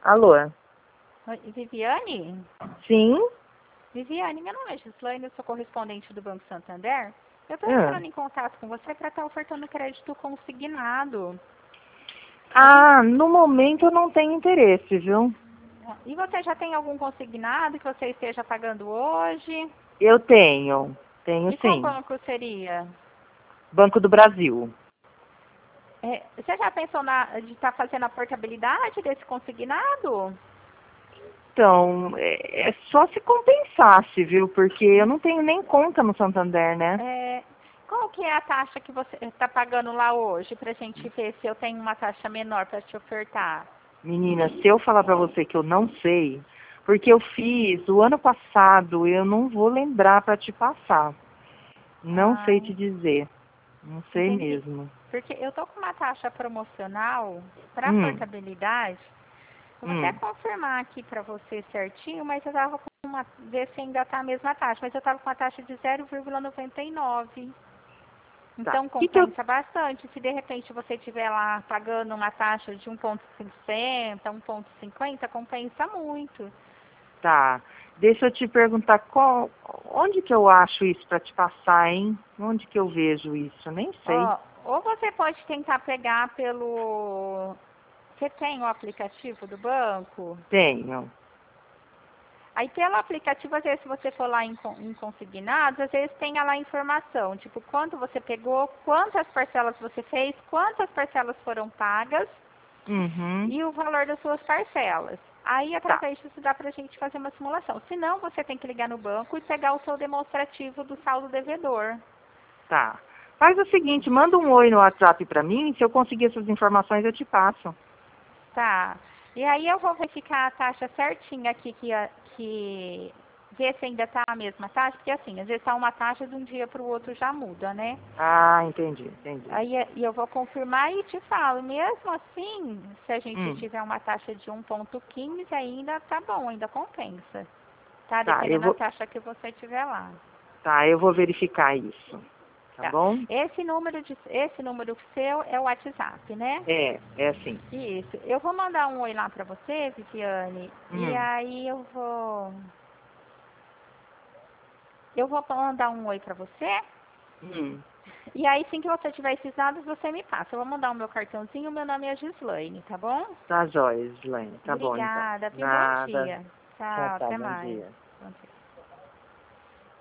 Alô? Oi, Viviane? Sim? Viviane, meu nome é Gislaine, eu sou correspondente do Banco Santander. Eu estou Ah. entrando em contato com você para estar ofertando crédito consignado. No momento eu não tenho interesse, viu? E você já tem algum consignado que você esteja pagando hoje? Eu tenho E qual sim. banco seria? Banco do Brasil. Você já pensou de estar fazendo a portabilidade desse consignado? Então, é só se compensasse, viu? Porque eu não tenho nem conta no Santander, né? Qual que é a taxa que você está pagando lá hoje, para a gente ver se eu tenho uma taxa menor para te ofertar? Menina, se eu falar pra você que eu não sei, porque eu fiz o ano passado, eu não vou lembrar pra te passar. Não sei te dizer. Não sei Entendi. mesmo. Porque eu tô com uma taxa promocional para Hum, portabilidade. Eu vou até hum. confirmar aqui para você certinho, mas eu tava com ver se ainda tá a mesma taxa, mas eu tava com uma taxa de 0,99. Tá. Então Que eu... compensa bastante. Se de repente você estiver lá pagando uma taxa de 1,60, 1,50, compensa muito. Tá. Deixa eu te perguntar, onde que eu acho isso pra te passar, hein? Onde que eu vejo isso? Nem sei. Ó, ou você pode tentar pegar pelo... Você tem o aplicativo do banco? Tenho. Aí pelo aplicativo, às vezes se você for lá em consignados, às vezes tem lá a informação, tipo, quanto você pegou, quantas parcelas você fez, quantas parcelas foram pagas Uhum. e o valor das suas parcelas. Aí, Tá, através disso, dá pra gente fazer uma simulação. Se não, você tem que ligar no banco e pegar o seu demonstrativo do saldo devedor. tá. Faz o seguinte, manda um oi no WhatsApp pra mim, se eu conseguir essas informações eu te passo. Tá. E aí eu vou verificar a taxa certinha aqui, que ver se ainda tá a mesma taxa, porque assim, às vezes tá uma taxa de um dia para o outro já muda, né? Ah, entendi. Aí e eu vou confirmar e te falo, mesmo assim, se a gente Hum, tiver uma taxa de 1,15 ainda tá bom, ainda compensa. Tá? tá, Dependendo da taxa que você tiver lá. eu vou verificar isso. Tá Tá. bom? Esse número seu é o WhatsApp, né? É assim. Isso. Eu vou mandar um oi lá pra você, Viviane, e Hum, aí eu vou mandar um oi pra você. hum. E aí, assim que você tiver esses dados, você me passa. Eu vou mandar o meu cartãozinho, meu nome é Gislaine, tá bom? Tá jóia, Gislaine. Tá bom, então. Obrigada, viu? Bom Nada. dia. Tchau, Tchau, tchau. até Bom mais. dia. Bom dia.